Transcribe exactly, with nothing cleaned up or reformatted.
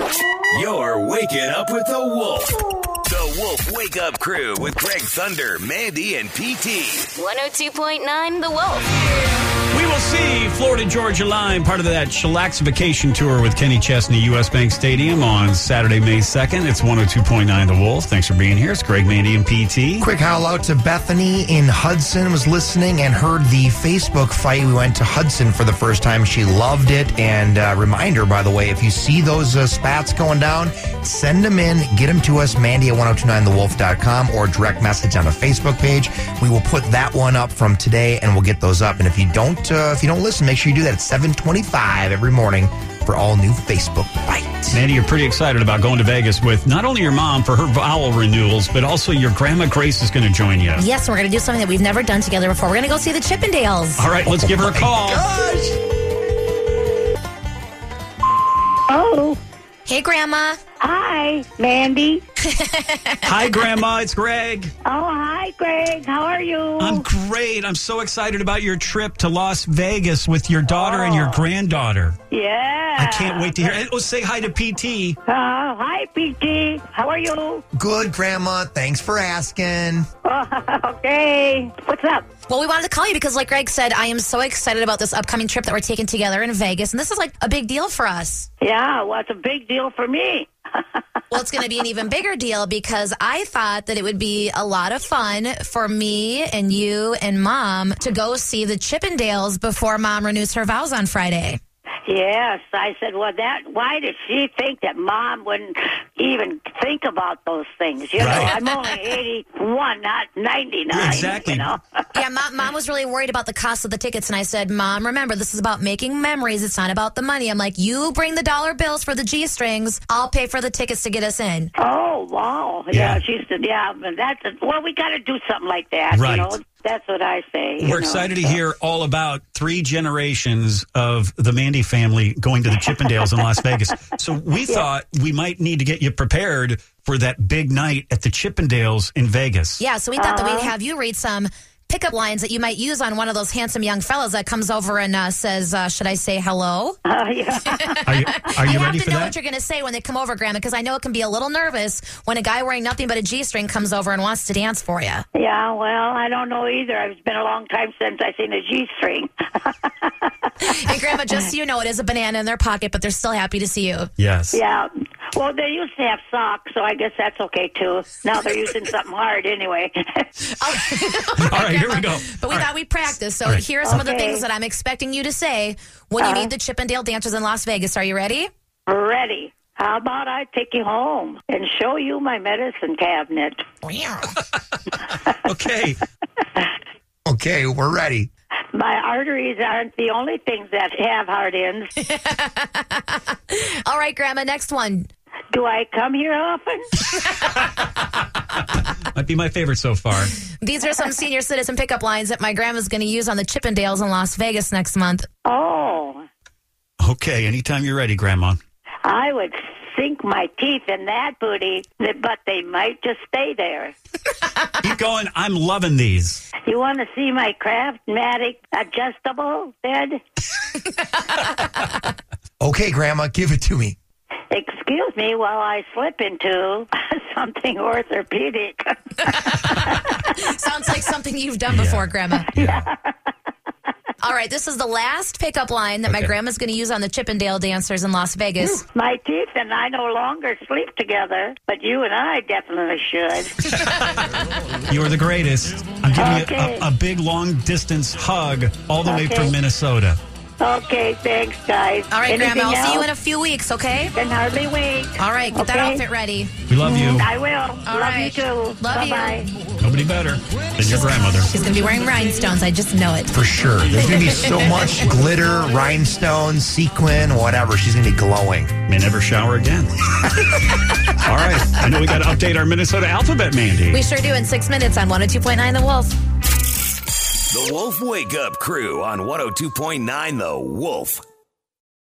You're waking up with the Wolf. The Wolf Wake Up Crew with Greg Thunder, Mandy, and P T. one oh two point nine The Wolf. We will see Florida Georgia Line, part of that Chillaxification tour with Kenny Chesney, U S. Bank Stadium on Saturday, May second. It's one oh two point nine The Wolf. Thanks for being here. It's Greg, Mandy, and P T. Quick howl out to Bethany in Hudson, was listening and heard the Facebook fight. We went to Hudson for the first time. She loved it. And uh, reminder, by the way, if you see those uh, spats going down, send them in, get them to us, Mandy at ten twenty-nine the wolf dot com, or direct message on the Facebook page. We will put that one up from today, and we'll get those up. And if you don't, uh, if you don't listen, make sure you do that at seven twenty-five every morning for all new Facebook fight. Mandy, you're pretty excited about going to Vegas with not only your mom for her vowel renewals, but also your grandma Grace is going to join you. Yes, we're going to do something that we've never done together before. We're going to go see the Chippendales. All right, let's Oh give her a call. Gosh. Oh, Hey, Grandma. hi, Mandy. Hi, Grandma. It's Greg. Oh, hi, Greg. How are you? I'm great. I'm so excited about your trip to Las Vegas with your daughter and your granddaughter. Yeah. I can't wait to hear it. Oh, say hi to P T. Uh, hi, P T. How are you? Good, Grandma. Thanks for asking. Okay. What's up? Well, we wanted to call you because, like Greg said, I am so excited about this upcoming trip that we're taking together in Vegas. And this is like a big deal for us. Yeah, well, it's a big deal for me. Well, it's going to be an even bigger deal because I thought that it would be a lot of fun for me and you and Mom to go see the Chippendales before Mom renews her vows on Friday. Yes, I said, well, that. Why did she think that Mom wouldn't even think about those things? You know, Right. I'm only eighty-one, not ninety-nine. Exactly. You know? Yeah, Mom, Mom was really worried about the cost of the tickets, and I said, Mom, remember, this is about making memories. It's not about the money. I'm like, you bring the dollar bills for the G-strings. I'll pay for the tickets to get us in. Oh, wow. Yeah. Yeah, she said, yeah, but that's, well, we got to do something like that. Right. You know, that's what I say. you We're know, excited to so. hear all about three generations of the Mandy family going to the Chippendales in Las Vegas. So we thought we might need to get you prepared for that big night at the Chippendales in Vegas. Yeah, so we thought that Uh-huh. we'd have you read some pickup lines that you might use on one of those handsome young fellas that comes over and uh, says, uh, should I say hello? Uh, yeah. Are you, are you you ready have to for know that? what you're going to say when they come over, Grandma, because I know it can be a little nervous when a guy wearing nothing but a G-string comes over and wants to dance for you. yeah, well, I don't know either. It's been a long time since I've seen a G-string. And Grandma, just so you know, it is a banana in their pocket, but they're still happy to see you. Yes. Yeah. Well, they used to have socks, so I guess that's okay, too. Now they're using something hard anyway. All right, here we go. But we All thought right. we'd practice. So All right. here are some of the Okay. things that I'm expecting you to say when you Uh-huh. meet the Chippendale dancers in Las Vegas. Are you ready? Ready. How about I take you home and show you my medicine cabinet? Okay. Okay, we're ready. My arteries aren't the only things that have hard ends. All right, Grandma, next one. Do I come here often? Might be my favorite so far. These are some senior citizen pickup lines that my grandma's going to use on the Chippendales in Las Vegas next month. Oh, Okay, anytime you're ready, Grandma. I would sink my teeth in that booty, but they might just stay there. Keep going. I'm loving these. You want to see my Craftmatic adjustable bed? Okay, Grandma, give it to me. Excuse me while I slip into something orthopedic. Sounds like something you've done before, Grandma. Yeah. All right, this is the last pickup line that my Okay. grandma's going to use on the Chippendale dancers in Las Vegas. My teeth and I no longer sleep together, but you and I definitely should. You are the greatest. I'm giving Okay. you a, a big, long-distance hug all the way Okay. from Minnesota. Okay, thanks, guys. All right, Anything Grandma, I'll see you else? in a few weeks, okay? Can hardly wait. All right, get that Okay. outfit ready. We love you. I will. All Love right. you too. Love you. Bye-bye. Nobody better than your grandmother. She's going to be wearing rhinestones. I just know it. For sure. There's going to be so much glitter, rhinestones, sequin, whatever. She's going to be glowing. May never shower again. All right. I know we got to update our Minnesota alphabet, Mandy. We sure do in six minutes on one oh two point nine The Wolf. The Wolf Wake Up Crew on one oh two point nine The Wolf.